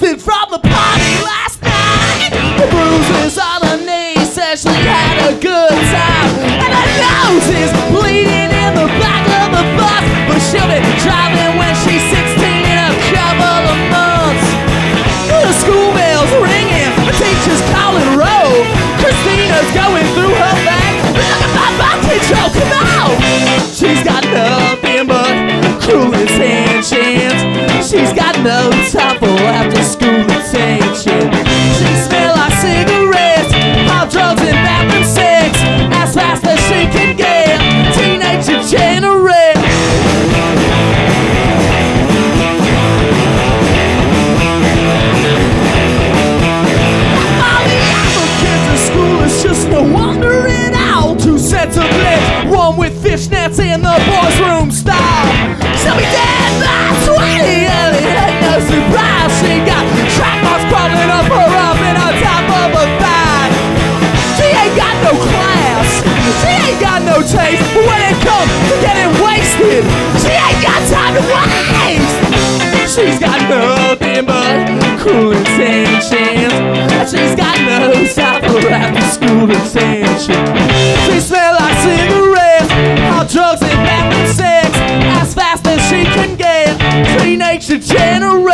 exhausted from the party last night. The bruises on her knees says she had a good time, and her nose is bleeding in the back of the bus, but she'll be driving when she's 16 in a couple of months. The school bell's ringing, the teacher's calling roll. Christina's going through her bag. Look at my control, come on! She's got nothing but cruel intentions. She's got no time for after school attention. She smells like cigarettes, hot drugs and bathroom sex. As fast as she can get, teenage degenerate. All the other kids in school is just a wandering out. Two sets of legs, one with fishnets in the boys' room style. She'll be dead by 20, and it ain't no surprise. She got track marks crawling up her arm and on top of her thigh. She ain't got no class, she ain't got no taste, but when it comes to getting wasted, she ain't got time to waste. She's got nothing but cruel intentions, and she's got no time for after school attention. She smells like cigarettes, hot drugs and bathroom sex. As fast as she can get, teenage degenerate.